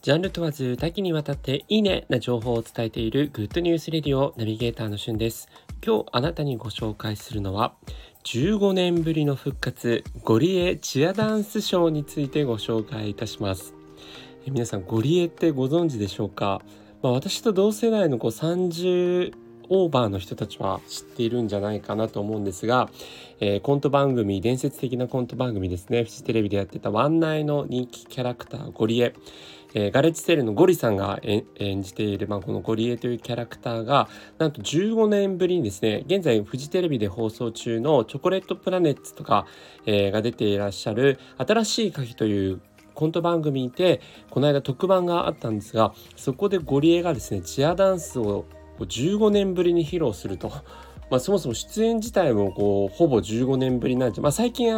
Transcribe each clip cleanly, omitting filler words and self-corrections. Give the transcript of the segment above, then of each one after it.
ジャンル問わず多岐にわたっていいねな情報を伝えているグッドニュースレディオナビゲーターのしゅんです。今日あなたにご紹介するのは15年ぶりの復活ゴリエチアダンスショーについてご紹介いたします。皆さんゴリエってご存知でしょうか？私と同世代の30オーバーの人たちは知っているんじゃないかなと思うんですが、コント番組、伝説的なコント番組ですね、フジテレビでやってたワンナイの人気キャラクターゴリエ、ガレッジセールのゴリさんが演じている、このゴリエというキャラクターがなんと15年ぶりにですね、現在フジテレビで放送中のチョコレートプラネッツとか、が出ていらっしゃる新しい鍵というコント番組でこの間特番があったんですが、そこでゴリエがですねチアダンスを15年ぶりに披露すると、そもそも出演自体もほぼ15年ぶりなんで、最近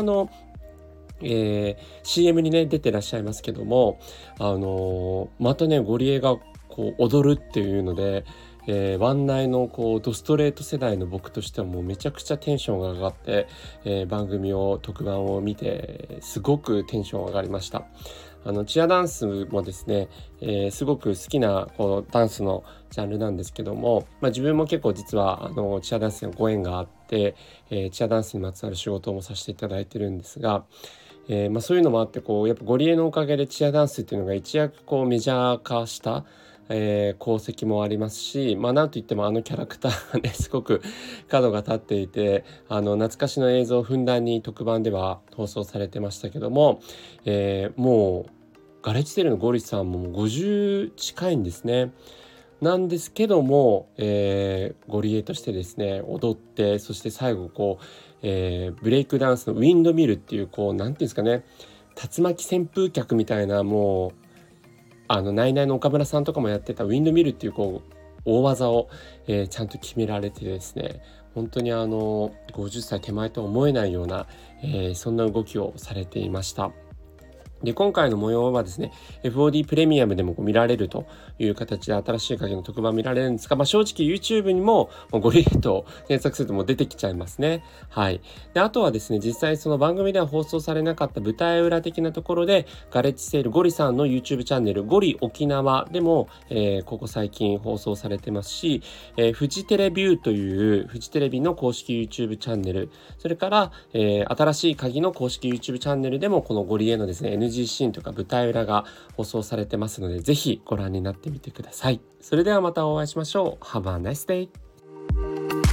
CM にね出てらっしゃいますけども、またねゴリエが踊るっていうので、ワンナイのドストレート世代の僕としてはもうめちゃくちゃテンションが上がって、特番を見てすごくテンション上がりました。チアダンスもですね、すごく好きなダンスのジャンルなんですけども、自分も結構実はチアダンスにご縁があって、チアダンスにまつわる仕事もさせていただいてるんですが、そういうのもあってやっぱゴリエのおかげでチアダンスっていうのが一躍メジャー化した、功績もありますし、なんといってもキャラクターがねすごく角が立っていて、懐かしの映像をふんだんに特番では放送されてましたけども、もうガレッジセールのゴリさんも50近いんですね。なんですけども、ゴリエとしてですね踊って、そして最後ブレイクダンスのウィンドミルっていうなんていうんですかね、竜巻旋風脚みたいな、もうナイナイの岡村さんとかもやってたウィンドミルっていう大技を、ちゃんと決められてですね、本当に50歳手前とは思えないような、そんな動きをされていました。で、今回の模様はですね FOD プレミアムでも見られるという形で新しい影の特番見られるんですが、正直 YouTube にもゴリエと検索するともう出てきちゃいますね。はい。で、あとはですね、実際その番組では放送されなかった舞台裏的なところでガレッジセールゴリさんの YouTube チャンネルゴリ沖縄でも、ここ最近放送されてますし、フジテレビューというフジテレビの公式 YouTube チャンネル、それから、新しい鍵の公式 YouTube チャンネルでもこのゴリエのですね NG シーンとか舞台裏が放送されてますので、ぜひご覧になってみてください。それではまたお会いしましょう。Have a nice day!